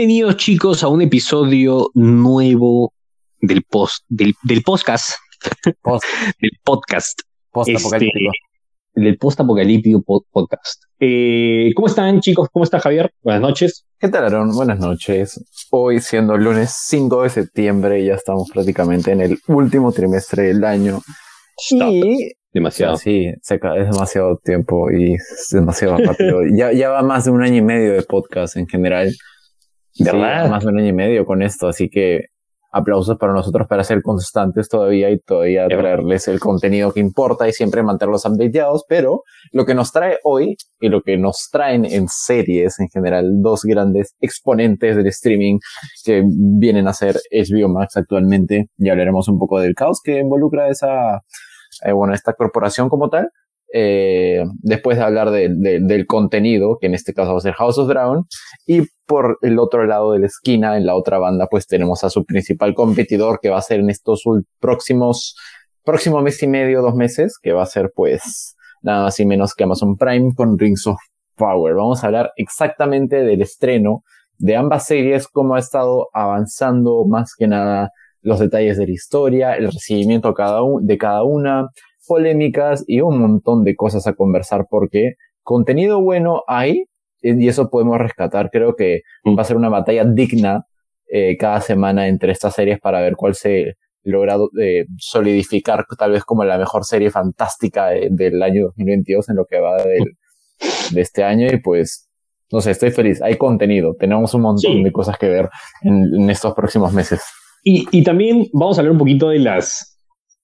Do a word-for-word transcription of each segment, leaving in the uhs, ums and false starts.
Bienvenidos, chicos, a un episodio nuevo del post del, del podcast. Post. del podcast. Post-apocalíptico. Este, del post-apocalíptico pod- podcast. Eh, ¿Cómo están, chicos? ¿Cómo está Javier? Buenas noches. ¿Qué tal, Aaron? Buenas noches. Hoy, siendo lunes cinco de septiembre, ya estamos prácticamente en el último trimestre del año. Stop. Y... Demasiado. O sea, sí, se ca- es demasiado tiempo y es demasiado rápido. ya, ya va más de un año y medio de podcast en general. ¿Verdad? Sí, más de un año y medio con esto, así que aplausos para nosotros para ser constantes todavía y todavía Pero, traerles el contenido que importa y siempre mantenerlos updateados, pero lo que nos trae hoy y lo que nos traen en series en general, dos grandes exponentes del streaming que vienen a ser H B O Max actualmente, y hablaremos un poco del caos que involucra esa, eh, bueno, esta corporación como tal. Eh, después de hablar de, de, del contenido, que en este caso va a ser House of Dragon, y por el otro lado de la esquina, en la otra banda, pues tenemos a su principal competidor, que va a ser en estos próximos, próximo mes y medio, dos meses, que va a ser pues nada más y menos que Amazon Prime con Rings of Power. Vamos a hablar exactamente del estreno de ambas series, cómo ha estado avanzando más que nada los detalles de la historia, el recibimiento cada un, de cada una, polémicas y un montón de cosas a conversar, porque contenido bueno hay y eso podemos rescatar. Creo que va a ser una batalla digna eh, cada semana entre estas series para ver cuál se logra eh, solidificar tal vez como la mejor serie fantástica de, del año dos mil veintidós en lo que va del, de este año. Y pues no sé, estoy feliz, hay contenido, tenemos un montón sí. de cosas que ver en, en estos próximos meses. Y, y también vamos a hablar un poquito de las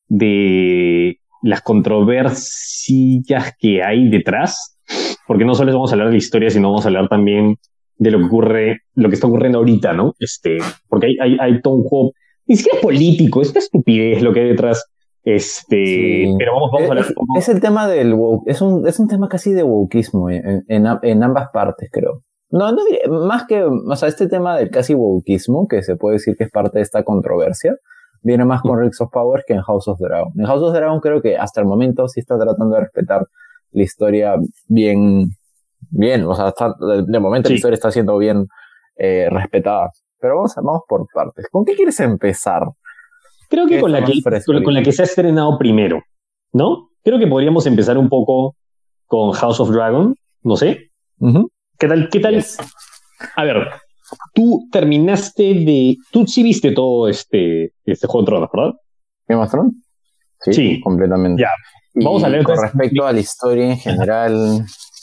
de las controversias que hay detrás, porque no solo vamos a hablar de la historia, sino vamos a hablar también de lo que ocurre, lo que está ocurriendo ahorita, ¿no? Este, porque hay, hay, hay todo un juego, ni siquiera es político, es una estupidez lo que hay detrás. Este, sí. Pero vamos, vamos es, a hablar. Es, es el tema del woke, es un, es un tema casi de wokeismo en, en, en ambas partes, creo. No, no diré, más que, o sea, este tema del casi wokeismo, que se puede decir que es parte de esta controversia, viene más con Rings of Power que en House of Dragon. En House of Dragon creo que hasta el momento sí está tratando de respetar la historia bien, bien, o sea, está, de, de momento sí. La historia está siendo bien eh, respetada. Pero vamos, vamos por partes. ¿Con qué quieres empezar? Creo que con la que, con, con la que se ha estrenado primero, ¿no? Creo que podríamos empezar un poco con House of Dragon, no sé. Uh-huh. ¿Qué tal? ¿Qué tal? Yes. A ver, tú terminaste de... Tú sí viste todo este, este Juego de Tronos, ¿verdad? ¿Game of Thrones? Sí, sí, completamente. Ya. Vamos y a leer con entonces... respecto a la historia en general...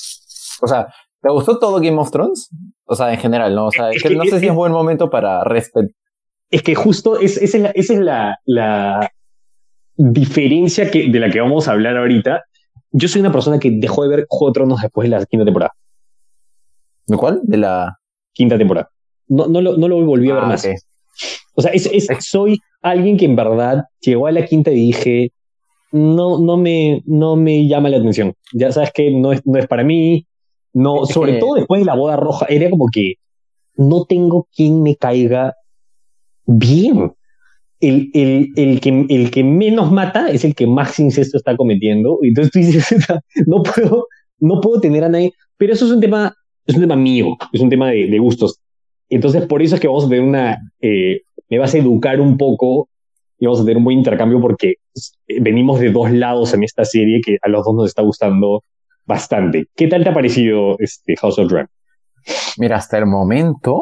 O sea, ¿te gustó todo Game of Thrones? O sea, en general, ¿no? O sea, es que, que no sé es, si es buen momento para respetar. Es que justo es, esa es, la, esa es la, la diferencia que, de la que vamos a hablar ahorita. Yo soy una persona que dejó de ver Juego de Tronos después de la quinta temporada. ¿De cuál? De la... Quinta temporada. No, no, lo, no lo volví a ver ah, más. Okay. O sea, es, es, soy alguien que en verdad llegó a la quinta y dije, no, no, me, no me llama la atención. Ya sabes que no es, no es para mí. No, sobre todo después de la boda roja, era como que no tengo quien me caiga bien. El, el, el, que, el que menos mata es el que más incesto está cometiendo. Entonces tú dices, no puedo, no puedo tener a nadie. Pero eso es un tema, es un tema mío, es un tema de, de gustos. Entonces por eso es que vamos a tener una, eh, me vas a educar un poco y vamos a tener un buen intercambio porque venimos de dos lados en esta serie que a los dos nos está gustando bastante. ¿Qué tal te ha parecido este House of Dragon? Mira, hasta el momento,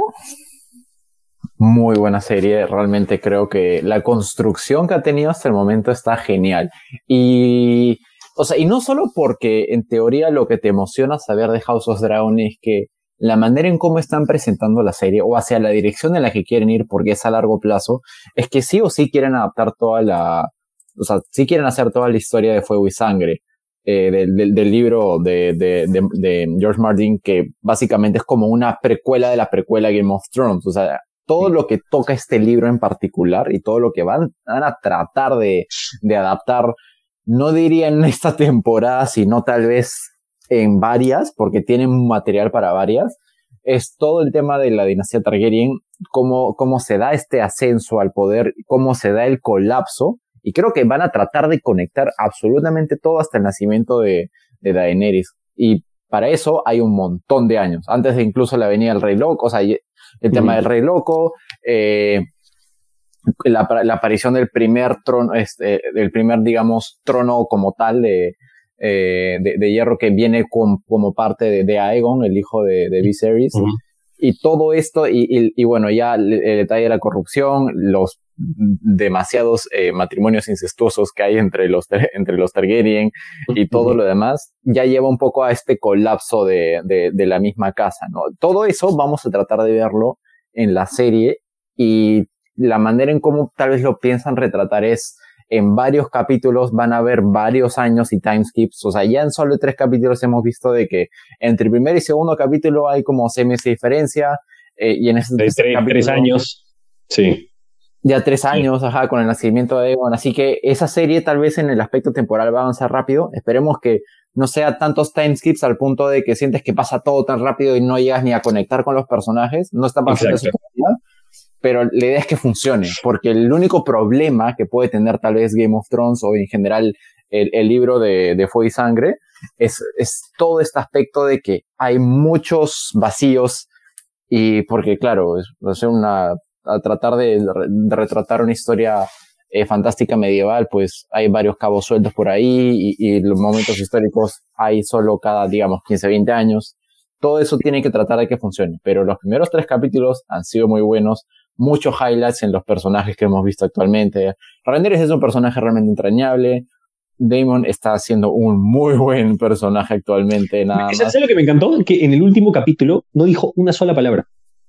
muy buena serie. Realmente creo que la construcción que ha tenido hasta el momento está genial. Y, o sea, y no solo porque en teoría lo que te emociona saber de House of Dragon es que la manera en cómo están presentando la serie o hacia la dirección en la que quieren ir, porque es a largo plazo, es que sí o sí quieren adaptar toda la, o sea, sí quieren hacer toda la historia de Fuego y Sangre. Eh, del, del, del libro de, de, de, de George Martin, que básicamente es como una precuela de la precuela Game of Thrones. O sea, todo lo que toca este libro en particular y todo lo que van, van a tratar de, de adaptar, no diría en esta temporada, sino tal vez en varias, porque tienen material para varias, es todo el tema de la dinastía Targaryen, cómo, cómo se da este ascenso al poder, cómo se da el colapso. Y creo que van a tratar de conectar absolutamente todo hasta el nacimiento de, de Daenerys. Y para eso hay un montón de años. Antes de incluso la venida del Rey Loco, o sea, el tema mm. del Rey Loco, eh, la, la aparición del primer trono, este, del primer, digamos, trono como tal de, eh, de, de hierro que viene con, como parte de, de Aegon, el hijo de, de Viserys. Uh-huh. Y todo esto, y, y, y bueno, ya el, el detalle de la corrupción, los demasiados eh, matrimonios incestuosos que hay entre los, entre los Targaryen y todo uh-huh. lo demás, ya lleva un poco a este colapso de, de, de la misma casa, ¿no? Todo eso vamos a tratar de verlo en la serie, y la manera en cómo tal vez lo piensan retratar es en varios capítulos van a haber varios años y timeskips. O sea, ya en solo tres capítulos hemos visto de que entre el primer y segundo capítulo hay como seis meses de diferencia, eh, y en ese tres, tres, tres años, sí. Ya tres años, sí. Ajá, con el nacimiento de Aegon. Así que esa serie tal vez en el aspecto temporal va a avanzar rápido. Esperemos que no sea tantos timeskips al punto de que sientes que pasa todo tan rápido y no llegas ni a conectar con los personajes. No está pasando eso todavía. Pero la idea es que funcione, porque el único problema que puede tener tal vez Game of Thrones o en general el, el libro de, de Fuego y Sangre es, es todo este aspecto de que hay muchos vacíos, y porque claro, es, es una, a tratar de, de retratar una historia eh, fantástica medieval, pues hay varios cabos sueltos por ahí, y, y los momentos históricos hay solo cada, digamos, quince, veinte años. Todo eso tiene que tratar de que funcione, pero los primeros tres capítulos han sido muy buenos. Muchos highlights en los personajes que hemos visto actualmente. Rhaenyra es un personaje realmente entrañable. Daemon está haciendo un muy buen personaje actualmente, nada más. ¿Sabes lo que me encantó? Que en el último capítulo no dijo una sola palabra.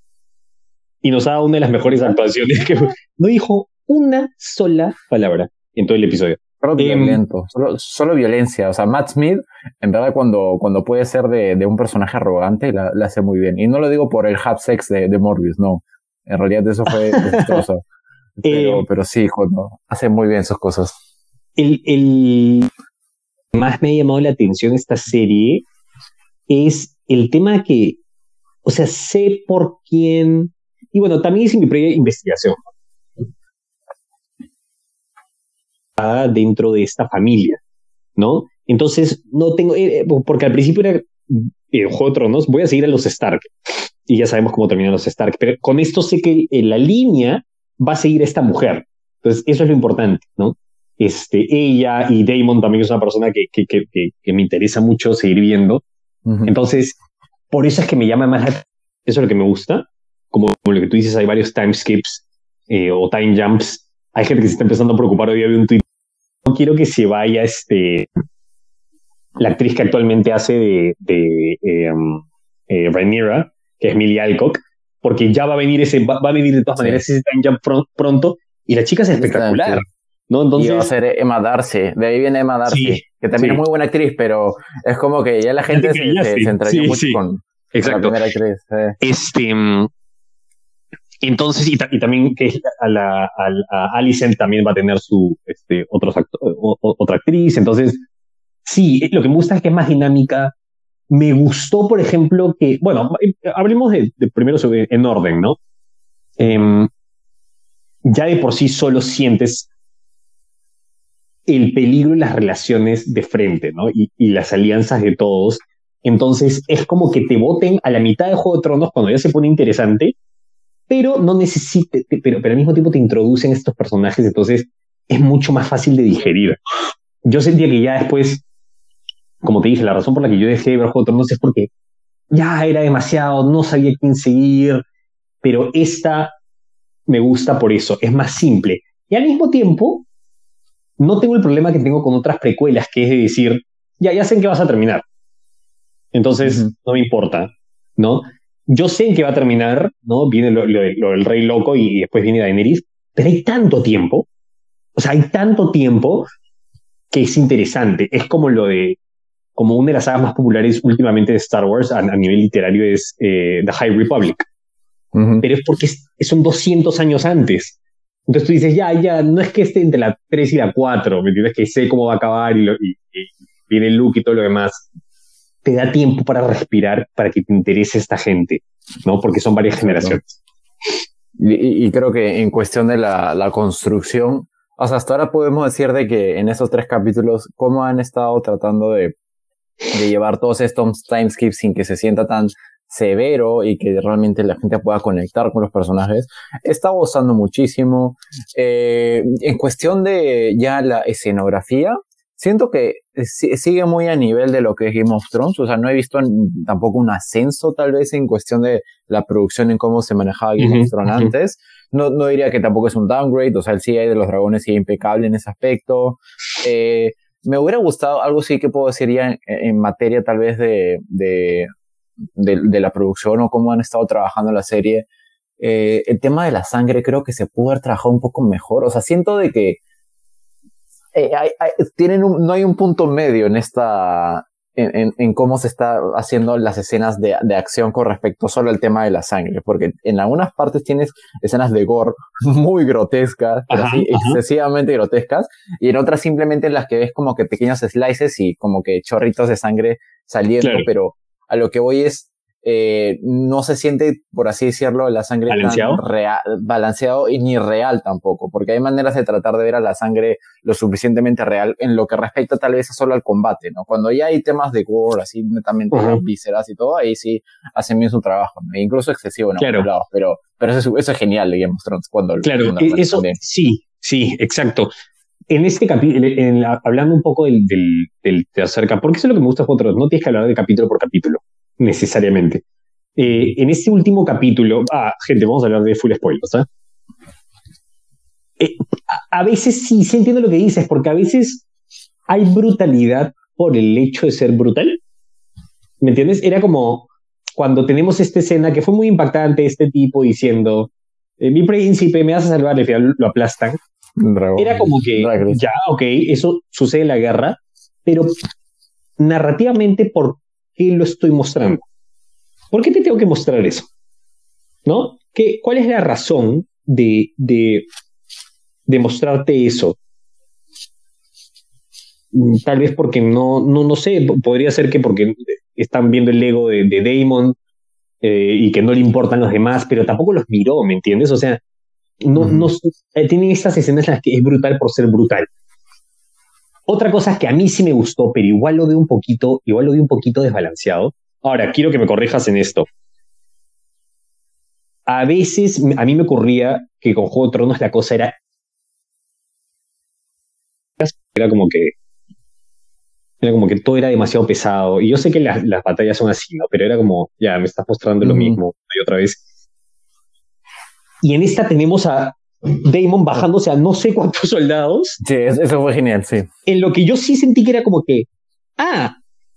Y nos ha dado una de las mejores actuaciones. Que no dijo una sola palabra en todo el episodio. Solo violento, um, solo, solo violencia. O sea, Matt Smith, en verdad, cuando, cuando puede ser de, de un personaje arrogante, la, la hace muy bien. Y no lo digo por el half sex de, de Morbius, no. En realidad eso fue desastroso. pero, eh, pero sí, hijo, no, hace muy bien sus cosas. El, el más me ha llamado la atención esta serie es el tema que, o sea, sé por quién, y bueno, también hice mi previa investigación dentro de esta familia, ¿no? Entonces, no tengo, eh, porque al principio era eh, Juego de Tronos, voy a seguir a los Stark. Y ya sabemos cómo terminan los Stark, pero con esto sé que en la línea va a seguir esta mujer. Entonces, eso es lo importante, ¿no? Este, ella y Daemon también es una persona que, que, que, que, que me interesa mucho seguir viendo. Uh-huh. Entonces, por eso es que me llama más la... Eso es lo que me gusta. Como, como lo que tú dices, hay varios time skips eh, o time jumps. Hay gente que se está empezando a preocupar. Hoy día vi un tweet. No quiero que se vaya este, la actriz que actualmente hace de, de eh, um, eh, Rhaenyra, que es Millie Alcock, porque ya va a venir ese, va, va a venir de todas sí. maneras ese time jump pr- pronto, y la chica es espectacular, ¿no? Entonces, y va a ser Emma Darcy, de ahí viene Emma Darcy, sí, que también sí. es muy buena actriz, pero es como que ya la gente se, ya, se, sí. se entrañó sí, mucho sí. Con, con la primera actriz. Eh. Este, entonces, y, y también que a, la, a, a Alicent también va a tener su este, otros acto, o, o, otra actriz, entonces, sí, lo que me gusta es que es más dinámica. Me gustó, por ejemplo, que... Bueno, hablemos de, de primero sobre, en orden, ¿no? Eh, ya de por sí solo sientes el peligro en las relaciones de frente, ¿no? Y, y las alianzas de todos. Entonces, es como que te boten a la mitad de Juego de Tronos cuando ya se pone interesante, pero no necesite... Pero, pero al mismo tiempo te introducen estos personajes, entonces es mucho más fácil de digerir. Yo sentía que ya después... Como te dije, la razón por la que yo dejé de ver Juego de Tronos es porque ya era demasiado, no sabía quién seguir, pero esta me gusta por eso, es más simple. Y al mismo tiempo, no tengo el problema que tengo con otras precuelas, que es de decir, ya, ya sé en qué vas a terminar. Entonces, uh-huh. no me importa, ¿no? Yo sé en qué va a terminar, ¿no? Viene lo, lo, lo del Rey Loco y después viene Daenerys, pero hay tanto tiempo, o sea, hay tanto tiempo que es interesante. Es como lo de como una de las sagas más populares últimamente de Star Wars a, a nivel literario es eh, The High Republic. Uh-huh. Pero es porque es, son doscientos años antes. Entonces tú dices, ya, ya, no es que esté entre la tres y la cuatro, ¿me entiendes? Que sé cómo va a acabar y, lo, y, y viene Luke y todo lo demás. Te da tiempo para respirar, para que te interese esta gente, ¿no? Porque son varias generaciones. Y, y creo que en cuestión de la, la construcción, o sea, hasta ahora podemos decir de que en esos tres capítulos, cómo han estado tratando de de llevar todos estos timeskips sin que se sienta tan severo y que realmente la gente pueda conectar con los personajes, está gustando muchísimo. Eh, en cuestión de ya la escenografía, siento que sigue muy a nivel de lo que es Game of Thrones, o sea, no he visto tampoco un ascenso tal vez en cuestión de la producción en cómo se manejaba Game uh-huh, of Thrones uh-huh. antes. No, no diría que tampoco es un downgrade, o sea, el C I A de los dragones sigue impecable en ese aspecto. Eh, me hubiera gustado, algo sí que puedo decir ya en, en materia tal vez de, de, de, de la producción o cómo han estado trabajando la serie. Eh, el tema de la sangre creo que se pudo haber trabajado un poco mejor, o sea, siento de que Eh, hay, hay, tienen un, no hay un punto medio en esta en, en, en cómo se está haciendo las escenas de, de acción con respecto solo al tema de la sangre, porque en algunas partes tienes escenas de gore muy grotescas, ajá, así, ajá. excesivamente grotescas, y en otras simplemente en las que ves como que pequeños slices y como que chorritos de sangre saliendo, claro. Pero a lo que voy es Eh, no se siente, por así decirlo, la sangre ¿Balanceado? tan real, balanceado y ni real tampoco, porque hay maneras de tratar de ver a la sangre lo suficientemente real en lo que respecta tal vez solo al combate, ¿no? Cuando ya hay temas de gore, así netamente uh-huh. vísceras y todo, ahí sí hacen bien su trabajo, ¿no? Incluso excesivo en claro. algunos lados, pero, pero eso, eso es genial de Game of Thrones. Cuando, claro, cuando eso sí, sí, exacto. En este capítulo, hablando un poco del, del, del tercer capítulo, porque eso es lo que me gusta de Juego de Tronos, no tienes que hablar de capítulo por capítulo, necesariamente. Eh, en este último capítulo, ah, gente, vamos a hablar de full spoilers, ¿eh? Eh, a, a veces sí, sí entiendo lo que dices, porque a veces hay brutalidad por el hecho de ser brutal, ¿me entiendes? Era como cuando tenemos esta escena que fue muy impactante, este tipo diciendo, eh, mi príncipe, me vas a salvar, al final lo aplastan. Dragón. Era como que, Dragón. ya, ok, eso sucede en la guerra, pero narrativamente, ¿por qué lo estoy mostrando? ¿Por qué te tengo que mostrar eso? ¿No? ¿Qué, ¿Cuál es la razón de, de, de mostrarte eso? Tal vez porque no, no, no sé, podría ser que porque están viendo el ego de, de Daemon eh, y que no le importan los demás, pero tampoco los miró, ¿me entiendes? O sea, no, uh-huh. no, eh, tienen estas escenas en las que es brutal por ser brutal. Otra cosa que a mí sí me gustó, pero igual lo veo un poquito, igual lo veo un poquito desbalanceado. Ahora, quiero que me corrijas en esto. A veces, a mí me ocurría que con Juego de Tronos la cosa era... Era como que... Era como que todo era demasiado pesado. Y yo sé que las, las batallas son así, ¿no? Pero era como, ya, me estás mostrando mm. lo mismo y otra vez. Y en esta tenemos a Daemon bajándose a no sé cuántos soldados. Sí, eso fue genial, sí. En lo que yo sí sentí que era como que... Ah...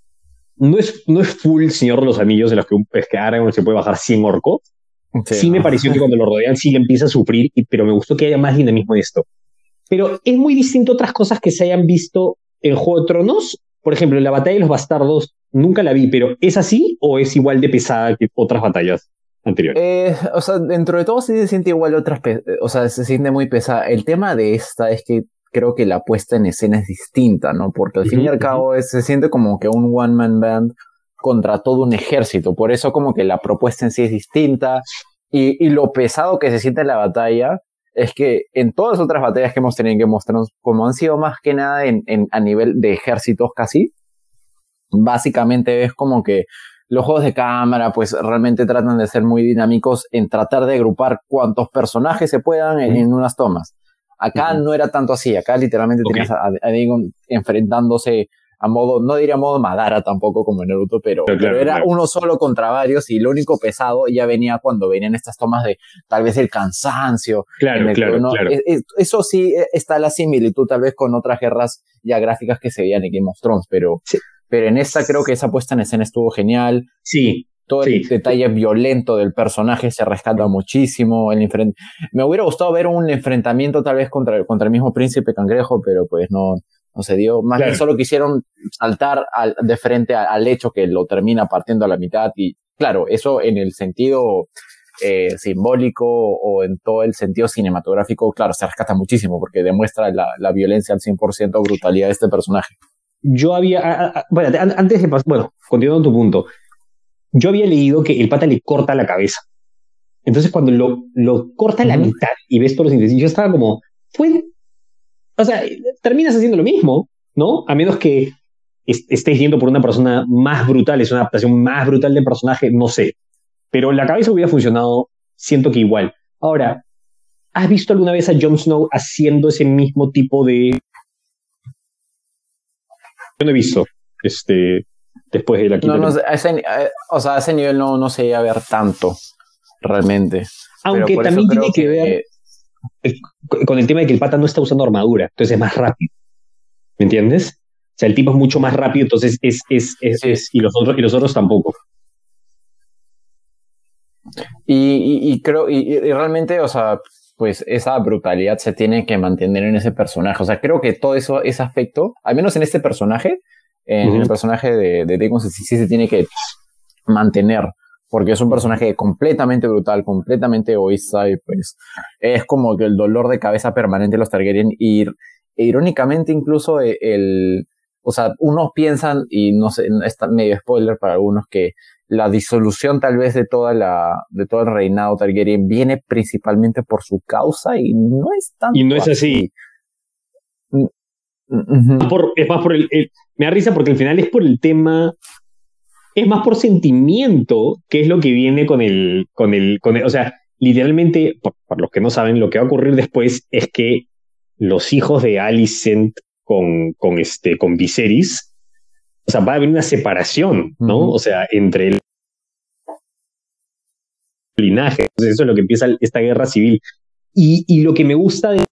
No es, no es full Señor de los Anillos en los que un Aragorn se puede bajar cien orcos. Sí, sí me pareció que cuando lo rodean sí le empieza a sufrir, y, pero me gustó que haya más dinamismo en esto. Pero es muy distinto a otras cosas que se hayan visto en Juego de Tronos. Por ejemplo, la batalla de los bastardos nunca la vi, pero ¿es así o es igual de pesada que otras batallas anteriores? Eh, o sea, dentro de todo sí se siente igual otras, pe- o sea, se siente muy pesada. El tema de esta es que creo que la puesta en escena es distinta, ¿no? Porque al uh-huh, fin y al cabo es, se siente como que un one-man band contra todo un ejército. Por eso como que la propuesta en sí es distinta. Y, y lo pesado que se siente en la batalla es que en todas las otras batallas que hemos tenido que mostrarnos, como han sido más que nada en, en, a nivel de ejércitos casi, básicamente es como que los juegos de cámara pues realmente tratan de ser muy dinámicos en tratar de agrupar cuantos personajes se puedan en, uh-huh. en unas tomas. Acá uh-huh. no era tanto así, acá literalmente okay. tenías a, a Daemon enfrentándose a modo, no diría modo Madara tampoco como en Naruto, pero, pero, claro, pero era claro. uno solo contra varios, y lo único pesado ya venía cuando venían estas tomas de tal vez el cansancio. Claro, claro, uno, claro. Es, es, eso sí está la similitud tal vez con otras guerras ya gráficas que se veían en Game of Thrones, pero, sí. pero en esta creo que esa puesta en escena estuvo genial. Sí. Todo sí. el detalle violento del personaje se rescata muchísimo. El enfrent- Me hubiera gustado ver un enfrentamiento tal vez contra, contra el mismo Príncipe Cangrejo, pero pues no, no se dio. Más claro. bien solo quisieron saltar al, de frente a, al hecho que lo termina partiendo a la mitad. Y claro, eso en el sentido eh, simbólico o en todo el sentido cinematográfico, claro, se rescata muchísimo porque demuestra la, la violencia al cien por ciento, brutalidad de este personaje. Yo había... A, a, bueno, antes de pasar... Bueno, continuando tu punto. Yo había leído que el pata le corta la cabeza. Entonces cuando lo, lo corta a la uh-huh. mitad y ves todos los intestinos, yo estaba como, fue, o sea, terminas haciendo lo mismo, ¿no? A menos que est- estés yendo por una persona más brutal, es una adaptación más brutal de personaje, no sé. Pero la cabeza hubiera funcionado, siento que igual. Ahora, ¿has visto alguna vez a Jon Snow haciendo ese mismo tipo de... Yo no he visto, este, después de la quinta No, no, temporada. a ese, a- o sea, a ese nivel no, no se llega a ver tanto, realmente. Pero Aunque por eso también creo tiene que que, ver eh, con el tema de que el pata no está usando armadura, entonces es más rápido, ¿me entiendes? O sea, el tipo es mucho más rápido, entonces es, es, es, sí. es y los otros, y los otros tampoco. Y, y, y creo, y, y realmente, o sea, pues esa brutalidad se tiene que mantener en ese personaje. O sea, creo que todo eso, ese aspecto, al menos en este personaje, en, en el Ujú. personaje de, de Deacon, sí, sí se tiene que mantener. Porque es un personaje completamente brutal, completamente egoísta, y pues es como que el dolor de cabeza permanente de los Targaryen. Y e irónicamente, incluso el, el- o sea, unos piensan, y no sé, está medio spoiler para algunos, que la disolución tal vez de toda la, de todo el reinado Targaryen viene principalmente por su causa, y no es tanto Y no es así. Mm, mm, ujú. Por, es más por el, el- me da risa porque al final es por el tema, es más por sentimiento, que es lo que viene con el, con el, con el, o sea, literalmente, por, por los que no saben, lo que va a ocurrir después es que los hijos de Alicent con, con este, con Viserys, o sea, va a haber una separación, ¿no? Ujú. O sea, entre el linaje. Entonces eso es lo que empieza esta guerra civil. Y, y lo que me gusta de,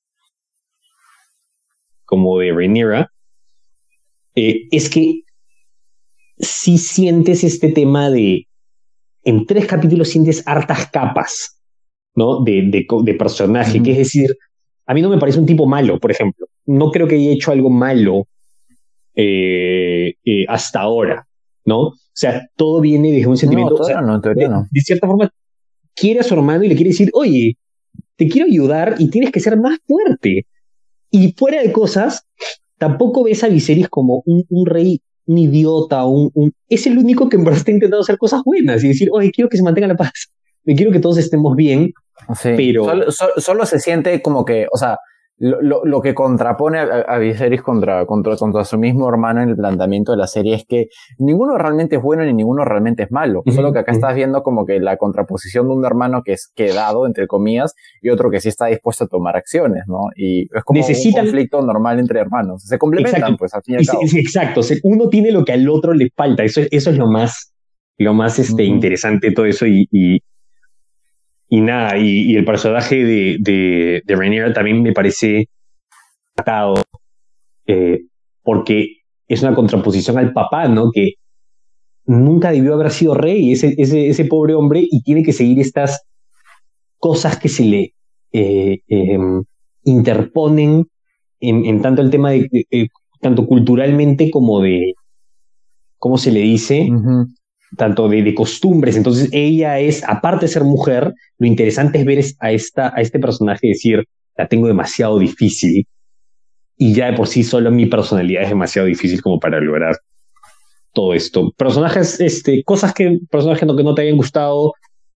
como de Rhaenyra, eh, es que sí sientes este tema de, en tres capítulos sientes hartas capas, ¿no? De, de, de personaje, Ujú. que es decir, a mí no me parece un tipo malo, por ejemplo. No creo que haya hecho algo malo eh, eh, hasta ahora, ¿no? O sea, todo viene desde un No, sentimiento, o sea, todavía no, en teoría de, no. de cierta forma, quiere a su hermano y le quiere decir, oye, te quiero ayudar y tienes que ser más fuerte. Y fuera de cosas, tampoco ves a Viserys como un, un rey, un idiota, un, un... es el único que en verdad está intentando hacer cosas buenas y decir, oye, quiero que se mantenga la paz, me quiero que todos estemos bien, Sí, pero... solo, so- solo se siente como que, o sea, lo, lo, lo que contrapone a, a Viserys contra, contra, contra su mismo hermano en el planteamiento de la serie es que ninguno realmente es bueno ni ninguno realmente es malo. Uh-huh, Solo que acá uh-huh. estás viendo como que la contraposición de un hermano que es quedado, entre comillas, y otro que sí está dispuesto a tomar acciones, ¿no? Y es como Necesitan... un conflicto normal entre hermanos. Se complementan, exacto. pues, al fin y al Y cabo. se, exacto, se, uno tiene lo que al otro le falta, eso, eso es lo más, lo más este, Ujú. interesante de todo eso y... y Y nada, y, y el personaje de, de, de Rhaenyra también me parece atado, eh, porque es una contraposición al papá, ¿no? Que nunca debió haber sido rey, ese, ese, ese pobre hombre, y tiene que seguir estas cosas que se le eh, eh, interponen en, en tanto el tema de, de, de, tanto culturalmente como de, ¿cómo se le dice? Ujú. Tanto de, de costumbres. Entonces ella es, aparte de ser mujer, lo interesante es ver a, esta, a este personaje decir, la tengo demasiado difícil y ya de por sí solo mi personalidad es demasiado difícil como para lograr todo esto. Personajes, este, cosas que, personajes que no te hayan gustado.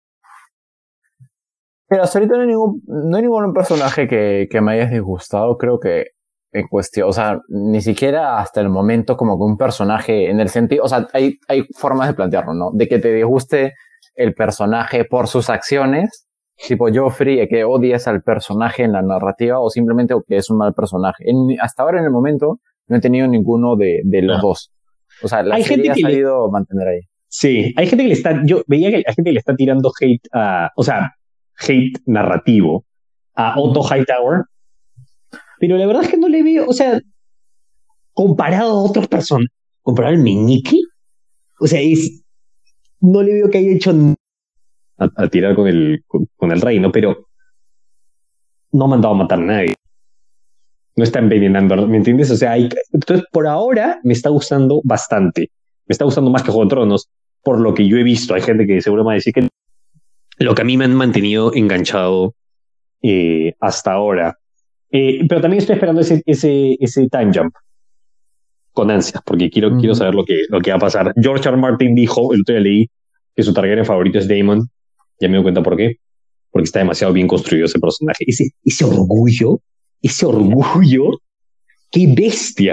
Pero hasta ahorita no hay ningún, no hay ningún personaje que, que me haya disgustado, creo que en cuestión, o sea, ni siquiera hasta el momento como que un personaje en el sentido, o sea, hay, hay formas de plantearlo, ¿no? De que te disguste el personaje por sus acciones, tipo Joffrey, que odias al personaje en la narrativa, o simplemente que es un mal personaje. En, hasta ahora en el momento no he tenido ninguno de, de los ah. dos. O sea, la hay serie gente ha que sabido le... mantener ahí. Sí, hay gente que le está, yo veía que hay gente que le está tirando hate a, o sea, hate narrativo a Otto Hightower, pero la verdad es que no le veo, o sea, comparado a otras personas, comparado al meñique, o sea, es, no le veo que haya hecho a, a tirar con el, con, con el reino, pero no ha mandado a matar a nadie. No está envenenando, ¿me entiendes? O sea, hay, entonces por ahora me está gustando bastante. Me está gustando más que Juego de Tronos, por lo que yo he visto. Hay gente que seguro me va a decir que lo que a mí me han mantenido enganchado eh, hasta ahora. Eh, pero también estoy esperando ese, ese, ese time jump con ansias, porque quiero, uh-huh. quiero saber lo que, lo que va a pasar. George R. R. Martin dijo, el otro día leí, que su Targaryen favorito es Daemon. Ya me doy cuenta por qué. Porque está demasiado bien construido ese personaje. Ese, ese orgullo, ese orgullo, qué bestia. O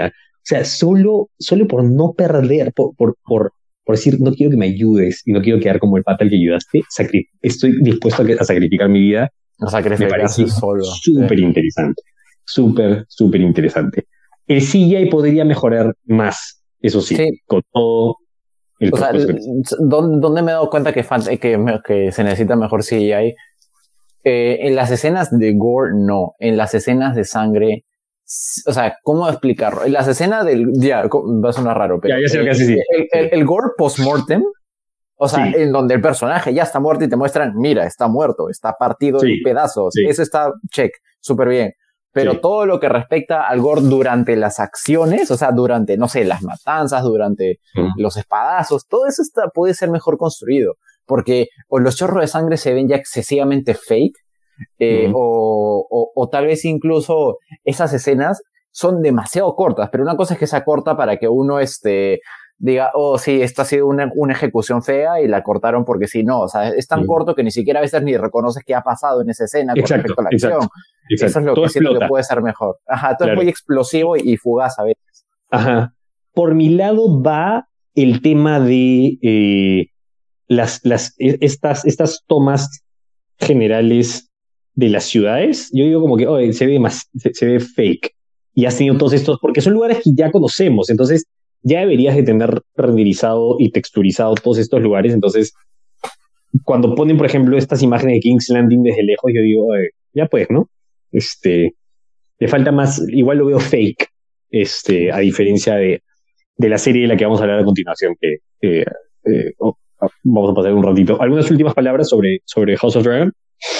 sea, solo, solo por no perder, por, por, por, por decir, no quiero que me ayudes y no quiero quedar como el pata al que ayudaste, sacri- estoy dispuesto a, que, a sacrificar mi vida. O sea, que me parece solo. Súper sí. interesante. Súper, súper interesante. El C G I podría mejorar más, eso sí, sí. con todo el o sea, ¿dónde, ¿dónde me he dado cuenta que, que, que se necesita mejor C G I? Eh, en las escenas de gore, no. En las escenas de sangre, o sea, ¿cómo explicarlo? En las escenas del... Ya, va a sonar raro, pero... Ya, ya sé lo que hace, el, sí. el, el, el gore post-mortem, o sea, sí. en donde el personaje ya está muerto y te muestran, mira, está muerto, está partido sí. en pedazos. Sí. Eso está check, súper bien. Pero sí. todo lo que respecta al gore durante las acciones, o sea, durante, no sé, las matanzas, durante uh-huh. los espadazos, todo eso está, puede ser mejor construido. Porque o los chorros de sangre se ven ya excesivamente fake, eh, uh-huh. o, o, o tal vez incluso esas escenas son demasiado cortas, pero una cosa es que sea corta para que uno este, diga, oh sí, esto ha sido una, una ejecución fea y la cortaron porque sí, no, o sea, es tan uh-huh. corto que ni siquiera a veces ni reconoces qué ha pasado en esa escena con exacto, respecto a la exacto, acción. exacto. Eso es lo todo que explota. siento que puede ser mejor. Ajá, todo claro. es muy explosivo y fugaz a veces. Ajá. Por mi lado va el tema de... Eh, Las, las, estas, estas tomas generales de las ciudades, yo digo como que oh, se, ve más, se, se ve fake. Y has tenido todos estos, porque son lugares que ya conocemos, entonces ya deberías de tener renderizado y texturizado todos estos lugares. Entonces, cuando ponen, por ejemplo, estas imágenes de King's Landing desde lejos, yo digo, ya pues, ¿no? Este, le falta más, igual lo veo fake, este, a diferencia de, de la serie de la que vamos a hablar a continuación, que eh, eh, oh, vamos a pasar un ratito. ¿Algunas últimas palabras sobre, sobre House of Dragon?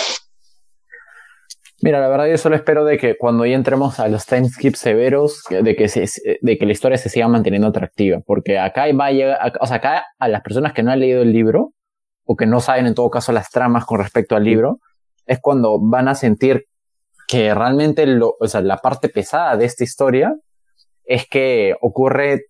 Mira, la verdad yo solo espero de que cuando ya entremos a los timeskips severos, de que, se, de que la historia se siga manteniendo atractiva, porque acá va a llegar, o sea, acá a las personas que no han leído el libro, o que no saben en todo caso las tramas con respecto al libro, es cuando van a sentir que realmente lo, o sea, la parte pesada de esta historia es que ocurre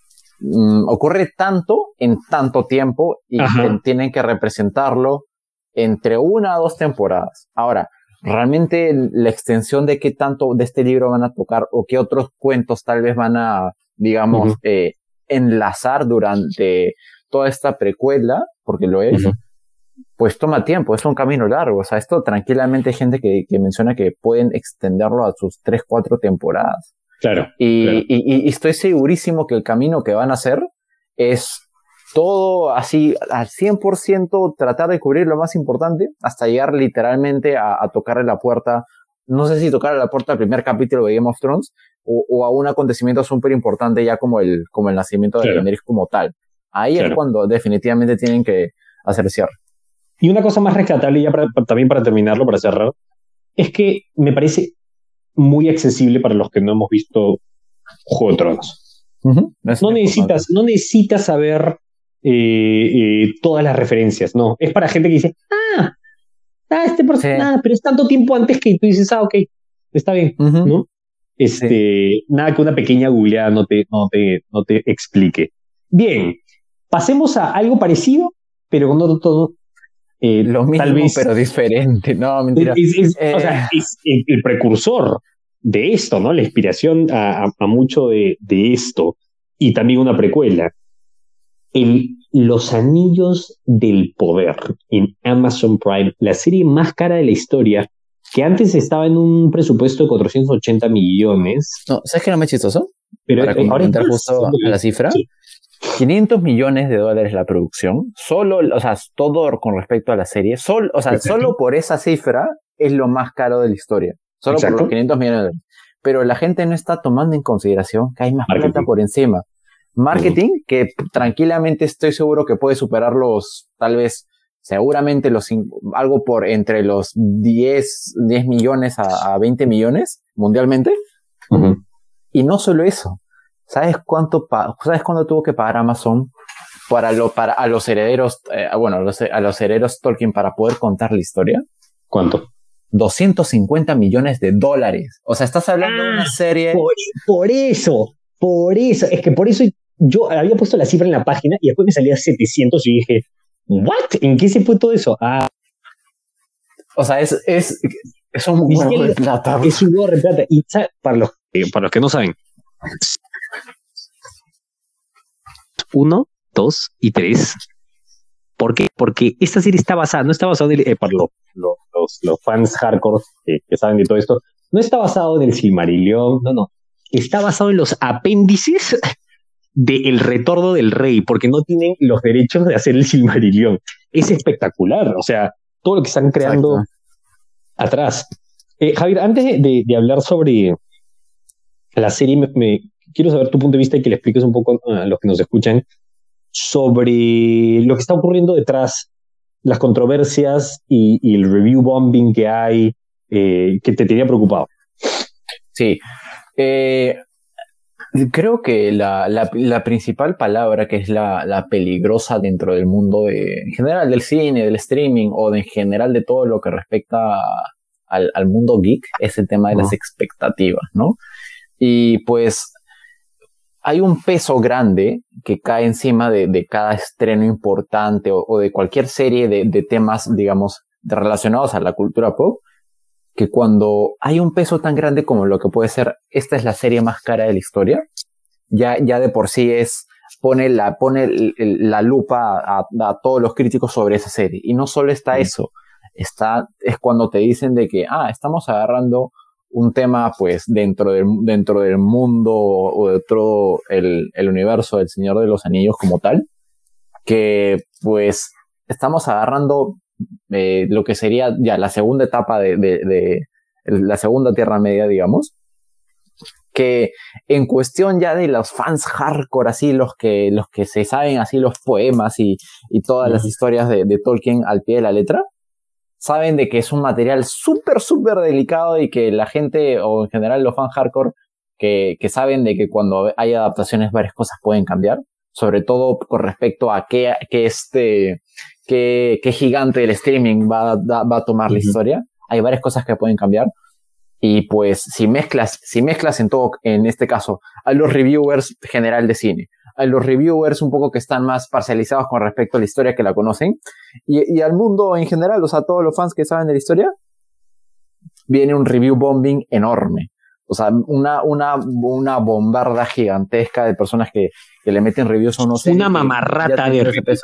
Mm, ocurre tanto en tanto tiempo y te, tienen que representarlo entre una o dos temporadas. Ahora, realmente la extensión de qué tanto de este libro van a tocar o qué otros cuentos tal vez van a, digamos, uh-huh. eh, enlazar durante toda esta precuela, porque lo es, uh-huh. pues toma tiempo, es un camino largo. O sea, esto tranquilamente hay gente que, que menciona que pueden extenderlo a sus tres, cuatro temporadas. Claro, y, claro. Y, y estoy segurísimo que el camino que van a hacer es todo así al cien por ciento tratar de cubrir lo más importante hasta llegar literalmente a, a tocarle la puerta, no sé si tocarle la puerta al primer capítulo de Game of Thrones o, o a un acontecimiento súper importante ya como el, como el nacimiento de Daenerys como tal. Ahí claro. es cuando definitivamente tienen que hacer cierre. Y una cosa más rescatable, ya para, también para terminarlo, para cerrar, es que me parece muy accesible para los que no hemos visto Juego de Tronos. Uh-huh. No necesitas, no necesitas saber eh, eh, todas las referencias, no. Es para gente que dice, ah, ah este personaje, sí. ah, pero es tanto tiempo antes que tú dices, ah, ok, está bien, uh-huh. ¿no? Este, sí. Nada que una pequeña googleada no te, no te, no te explique. Bien, pasemos a algo parecido, pero con otro tono. Eh, Lo mismo, tal vez, pero diferente. No, mentira. Es, es, eh. O sea, es el, el precursor de esto, ¿no? La inspiración a, a, a mucho de, de esto. Y también una precuela. El, Los Anillos del Poder en Amazon Prime, la serie más cara de la historia, que antes estaba en un presupuesto de cuatrocientos ochenta millones. No, ¿sabes qué era más chistoso? Pero Para eh, complementar justo a la cifra. Sí. quinientos millones de dólares la producción, solo, o sea, todo con respecto a la serie, solo, o sea, Exacto. solo por esa cifra es lo más caro de la historia, solo Exacto. por los quinientos millones de dólares. Pero la gente no está tomando en consideración que hay más Marketing. plata por encima. Marketing, uh-huh. que tranquilamente estoy seguro que puede superar los, tal vez, seguramente los, algo por entre los diez millones a, a veinte millones mundialmente. Uh-huh. Y no solo eso. ¿Sabes cuánto pa- ¿Sabes cuánto tuvo que pagar Amazon para, lo, para a los herederos, eh, bueno, a los, a los herederos Tolkien para poder contar la historia? ¿Cuánto? doscientos cincuenta millones de dólares. O sea, estás hablando ah, de una serie... Por, por eso, por eso. Es que por eso yo había puesto la cifra en la página y después me salía setecientos y dije, ¿what? ¿En qué se fue todo eso? Ah. O sea, es, es, es un huevo de plata. Es un huevo de plata. Y ¿sabes? Para los, eh, para los que no saben... uno, dos y tres. ¿Por qué? Porque esta serie está basada, no está basada en el, eh, para los, los, los, los fans hardcore que, que saben de todo esto, no está basado en el Silmarillion, no, no. Está basado en los apéndices de El Retorno del Rey, porque no tienen los derechos de hacer el Silmarillion. Es espectacular, o sea, todo lo que están creando Exacto. atrás. Eh, Javier, antes de, de, de hablar sobre la serie, me, me quiero saber tu punto de vista y que le expliques un poco a los que nos escuchan sobre lo que está ocurriendo detrás, las controversias y, y el review bombing que hay, eh, que te tenía preocupado. Sí. Eh, creo que la, la, la principal palabra que es la, la peligrosa dentro del mundo de, en general del cine, del streaming o de, en general de todo lo que respecta al, al mundo geek es el tema de uh-huh. las expectativas, ¿no? Y pues hay un peso grande que cae encima de, de cada estreno importante o, o de cualquier serie de, de temas, digamos, de relacionados a la cultura pop, que cuando hay un peso tan grande como lo que puede ser, esta es la serie más cara de la historia, ya, ya de por sí es, pone la, pone el, el, la lupa a, a todos los críticos sobre esa serie. Y no solo está mm. eso, está, es cuando te dicen de que, ah, estamos agarrando un tema pues dentro del, dentro del mundo o dentro el, el universo del Señor de los Anillos como tal, que pues estamos agarrando eh, lo que sería ya la segunda etapa de, de, de la segunda Tierra Media, digamos, que en cuestión ya de los fans hardcore, así los que, los que se saben así los poemas y, y todas mm. las historias de, de Tolkien al pie de la letra, saben de que es un material súper, súper delicado y que la gente, o en general los fans hardcore, que, que saben de que cuando hay adaptaciones varias cosas pueden cambiar, sobre todo con respecto a qué, qué, este, qué, qué gigante del streaming va, va, va a tomar uh-huh. la historia. Hay varias cosas que pueden cambiar. Y pues si mezclas, si mezclas en todo, en este caso, a los reviewers general de cine, a los reviewers un poco que están más parcializados con respecto a la historia que la conocen, y, y al mundo en general, o sea, todos los fans que saben de la historia, viene un review bombing enorme. O sea, una, una, una bombarda gigantesca de personas que, que le meten reviews a unos... Una mamarrata de reviews.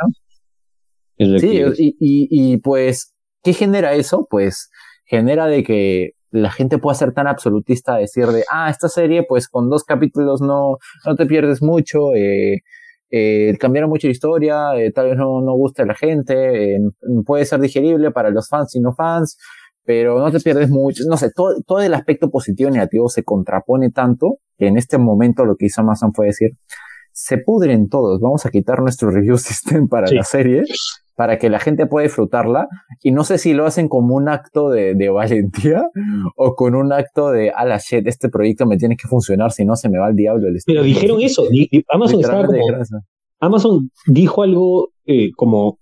Sí, y, y, y pues, ¿qué genera eso? Pues genera de que la gente pueda ser tan absolutista, decir de, ah, esta serie, pues con dos capítulos no, no te pierdes mucho, eh, eh, cambiaron mucho la historia, eh, tal vez no, no guste a la gente, eh, puede ser digerible para los fans y no fans, pero no te pierdes mucho, no sé, todo, todo el aspecto positivo y negativo se contrapone tanto que en este momento lo que hizo Amazon fue decir, se pudren todos, vamos a quitar nuestro review system para sí. la serie, para que la gente pueda disfrutarla, y no sé si lo hacen como un acto de, de valentía, o con un acto de, a la shit, este proyecto me tiene que funcionar, si no se me va al diablo el Pero dijeron eso, Amazon estaba como, Amazon dijo algo eh, como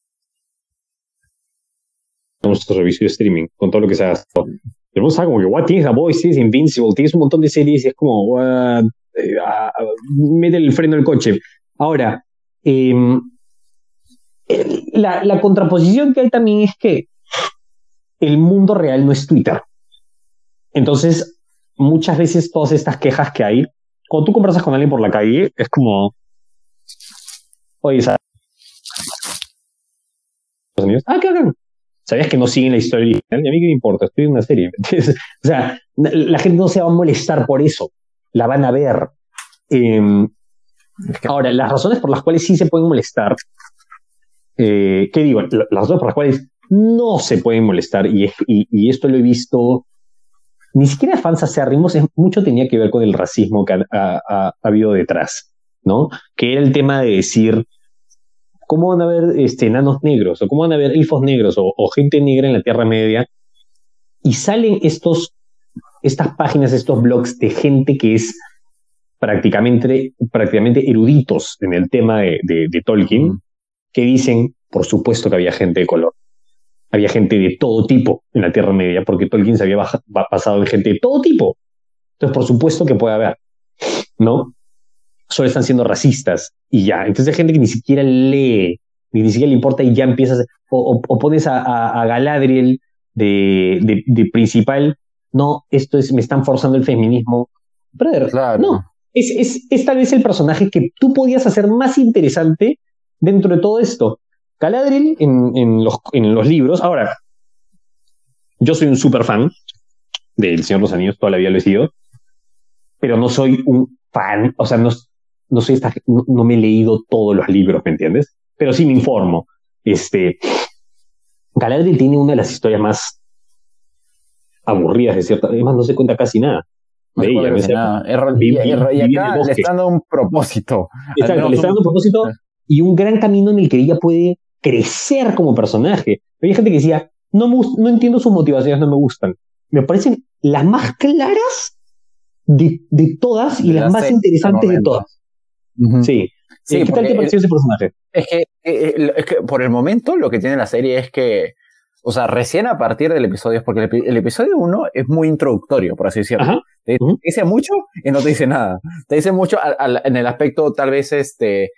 nuestro servicio de streaming, con todo lo que se ha gastado. Pero vos sabes como que, what, tienes The Voice, tienes Invincible, tienes un montón de series, y es como, what, eh, uh, mete el freno del coche. Ahora, eh, La, la contraposición que hay también es que el mundo real no es Twitter. Entonces, muchas veces todas estas quejas que hay, cuando tú conversas con alguien por la calle, es como, oye, ¿sabes? Ah, ¿qué hagan? ¿Sabías que no siguen la historia original? Y a mí qué me importa, estoy en una serie. O sea, la gente no se va a molestar por eso, la van a ver. Eh, ahora, las razones por las cuales sí se pueden molestar, Eh, ¿qué digo? Las razones por las cuales no se pueden molestar, y, y, y esto lo he visto, ni siquiera fans acérrimos, es, mucho tenía que ver con el racismo que ha, ha, ha, ha habido detrás, ¿no? Que era el tema de decir, ¿cómo van a haber este, enanos negros? ¿O cómo van a haber elfos negros? O, o gente negra en la Tierra Media. Y salen estos, estas páginas, estos blogs de gente que es prácticamente, prácticamente eruditos en el tema de, de, de Tolkien, mm. que dicen, por supuesto que había gente de color. Había gente de todo tipo en la Tierra Media, porque Tolkien se había basado en gente de todo tipo. Entonces, por supuesto que puede haber, ¿no? Solo están siendo racistas y ya. Entonces hay gente que ni siquiera lee, ni, ni siquiera le importa y ya empiezas, o, o, o pones a, a, a Galadriel de, de, de principal, no, esto es, me están forzando el feminismo. Brother, claro. No, es, es, es tal vez el personaje que tú podías hacer más interesante dentro de todo esto. Galadriel en, en, los, en los libros, ahora, yo soy un super fan del Señor de los Anillos, toda la vida lo he sido, pero no soy un fan, o sea, no, no soy esta, no, no me he leído todos los libros, ¿me entiendes? Pero sí me informo. Este, Galadriel tiene una de las historias más aburridas, de cierta, además no se cuenta casi nada de no ella. Casi nada. Y, y, y acá le está dando un propósito. Exacto, le está dando un propósito y un gran camino en el que ella puede crecer como personaje. Pero hay gente que decía, no, me, no entiendo sus motivaciones, no me gustan. Me parecen las más claras de, de todas y de las, las más interesantes de todas. Uh-huh. Sí. sí. ¿Qué tal te pareció ese personaje? Es que, es que por el momento lo que tiene la serie es que, o sea, recién a partir del episodio, porque el, el episodio uno es muy introductorio, por así decirlo. Ajá. Te, uh-huh. te dice mucho y no te dice nada. Te dice mucho al, al, en el aspecto tal vez este...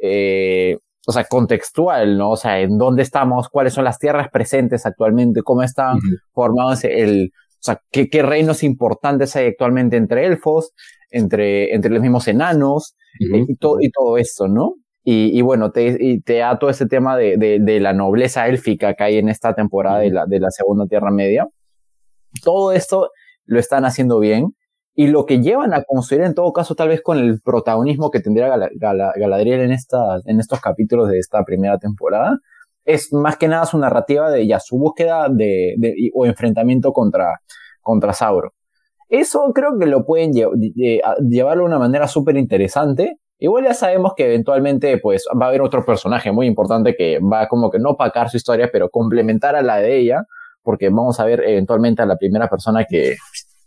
Eh, o sea, contextual, ¿no? O sea, en dónde estamos, cuáles son las tierras presentes actualmente, cómo están uh-huh. formados el, o sea, qué, qué reinos importantes hay actualmente entre elfos, entre, entre los mismos enanos, uh-huh. y, y, todo, y todo eso, ¿no? Y, y bueno, te, y te da todo ese tema de, de, de la nobleza élfica que hay en esta temporada uh-huh. de, la, de la Segunda Tierra Media. Todo esto lo están haciendo bien. Y lo que llevan a construir, en todo caso, tal vez con el protagonismo que tendría Gal- Gal- Galadriel en, esta, en estos capítulos de esta primera temporada, es más que nada su narrativa de ya su búsqueda de, de, o enfrentamiento contra, contra Sauron. Eso creo que lo pueden lle- lle- llevarlo de una manera súper interesante. Igual ya sabemos que eventualmente pues va a haber otro personaje muy importante que va como que no opacar su historia, pero complementar a la de ella, porque vamos a ver eventualmente a la primera persona que...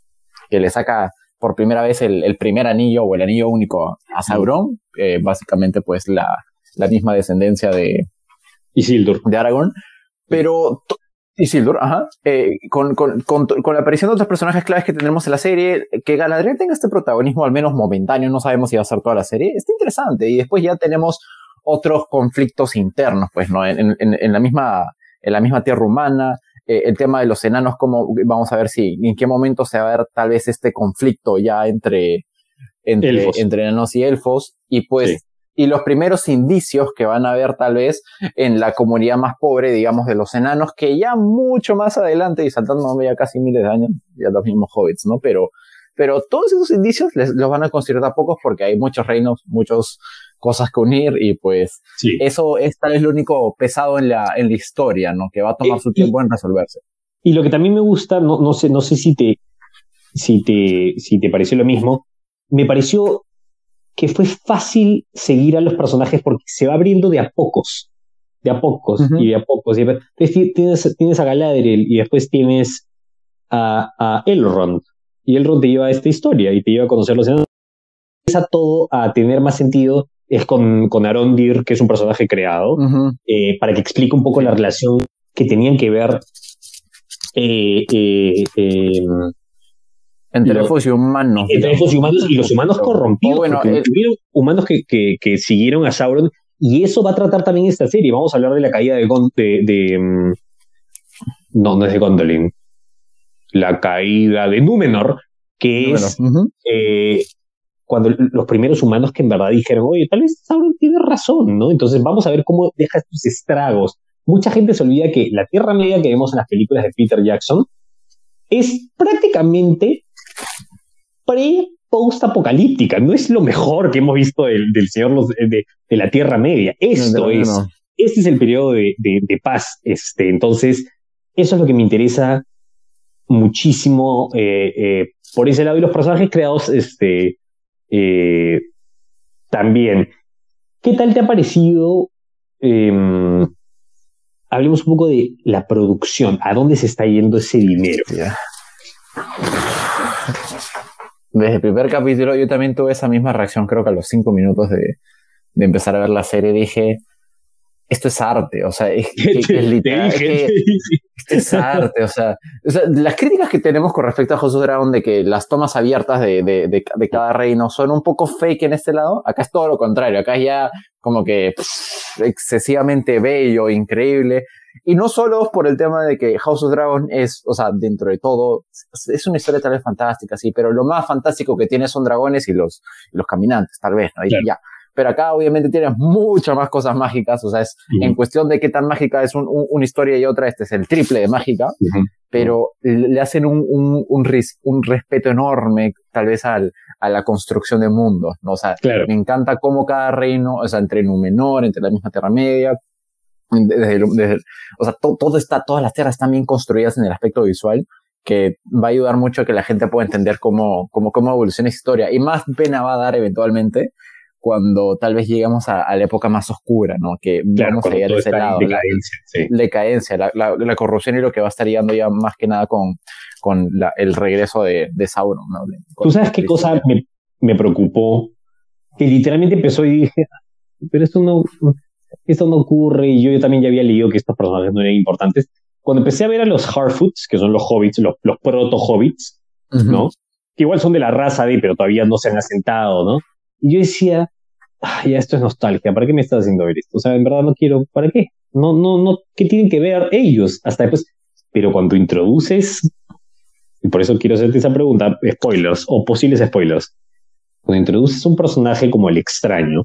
que le saca por primera vez el, el primer anillo o el anillo único a Sauron, eh, básicamente pues la, la misma descendencia de Isildur, de Aragorn, pero to- Isildur, ajá, eh, con, con, con, con la aparición de otros personajes claves que tendremos en la serie, que Galadriel tenga este protagonismo al menos momentáneo, no sabemos si va a ser toda la serie, está interesante, y después ya tenemos otros conflictos internos, pues, ¿no? En, en, en la misma, en la misma tierra humana. Eh, el tema de los enanos, como vamos a ver si en qué momento se va a ver tal vez este conflicto ya entre, entre, entre enanos y elfos, y pues, sí. y los primeros indicios que van a ver tal vez en la comunidad más pobre, digamos, de los enanos, que ya mucho más adelante, y saltando ya casi miles de años, ya los mismos hobbits, ¿no? Pero, pero todos esos indicios les, los van a construir a pocos porque hay muchos reinos, muchos cosas que unir, y pues sí. eso es tal vez lo único pesado en la, en la historia, ¿no? Que va a tomar eh, su tiempo y, en resolverse. Y lo que también me gusta, no, no sé, no sé si te, si te, si te pareció lo mismo, me pareció que fue fácil seguir a los personajes porque se va abriendo de a pocos, de a pocos, uh-huh. y de a pocos. Y después tienes, tienes a Galadriel y después tienes a, a Elrond, y Elrond te lleva a esta historia y te lleva a conocer los enanos. Empieza todo a tener más sentido es con, con Arondir, que es un personaje creado, uh-huh. eh, para que explique un poco sí. la relación que tenían que ver eh, eh, eh, entre los, elfos y humanos. Entre elfos y humanos, y los humanos corrompidos, bueno, porque el... hubieron humanos que, que, que siguieron a Sauron, y eso va a tratar también esta serie. Vamos a hablar de la caída de Gond... De, de, um, no, no es de Gondolin. La caída de Númenor, que Númenor. es... Uh-huh. Eh, cuando los primeros humanos que en verdad dijeron, oye, tal vez Sauron tiene razón, ¿no? Entonces vamos a ver cómo deja estos estragos. Mucha gente se olvida que la Tierra Media que vemos en las películas de Peter Jackson es prácticamente pre-post-apocalíptica. No es lo mejor que hemos visto del, del Señor de, de la Tierra Media. Esto no, no, es, no. Este es el periodo de, de, de paz. Este, entonces, eso es lo que me interesa muchísimo eh, eh, por ese lado. Y los personajes creados, este... Eh, también, ¿qué tal te ha parecido? Eh, hablemos un poco de la producción, ¿a dónde se está yendo ese dinero? Yeah. Desde el primer capítulo yo también tuve esa misma reacción, creo que a los cinco minutos de, de empezar a ver la serie dije, esto es arte, o sea, es, que, que es literal, es que, esto es arte, o sea, o sea, las críticas que tenemos con respecto a House of Dragon de que las tomas abiertas de, de, de, de cada reino son un poco fake en este lado, acá es todo lo contrario, acá es ya como que pff, excesivamente bello, increíble, y no solo por el tema de que House of Dragon es, o sea, dentro de todo, es una historia tal vez fantástica, sí, pero lo más fantástico que tiene son dragones y los, y los caminantes, tal vez, ¿no? Y claro. ya. Pero acá obviamente tienes muchas más cosas mágicas, o sea, es uh-huh. en cuestión de qué tan mágica es un, un, una historia y otra, este es el triple de mágica, uh-huh. pero uh-huh. le hacen un, un, un, ris, un respeto enorme, tal vez al, a la construcción de mundos, ¿no? O sea, claro. me encanta cómo cada reino, o sea, entre Númenor, entre la misma Tierra Media, desde, desde, o sea, to, todo está, todas las tierras están bien construidas en el aspecto visual, que va a ayudar mucho a que la gente pueda entender cómo, cómo, cómo evoluciona esa historia, y más pena va a dar eventualmente cuando tal vez lleguemos a, a la época más oscura, ¿no? Que claro, vamos a llegar a ese lado. Decadencia, la, sí. decadencia la, la, la corrupción y lo que va a estar llegando ya más que nada con, con la, el regreso de, de Sauron, ¿no? ¿Tú sabes qué cosa me, me preocupó? Que literalmente empezó y dije, pero esto no, esto no ocurre, y yo, yo también ya había leído que estos personajes no eran importantes. Cuando empecé a ver a los Harfoots, que son los hobbits, los, los proto-hobbits, uh-huh. ¿no? Que igual son de la raza de, pero todavía no se han asentado, ¿no? Y yo decía, ah, ya esto es nostalgia, ¿para qué me estás haciendo ver esto? O sea, en verdad no quiero, ¿para qué? No, no, no, ¿qué tienen que ver ellos? Hasta después, pero cuando introduces, y por eso quiero hacerte esa pregunta, spoilers, o posibles spoilers, cuando introduces un personaje como el extraño,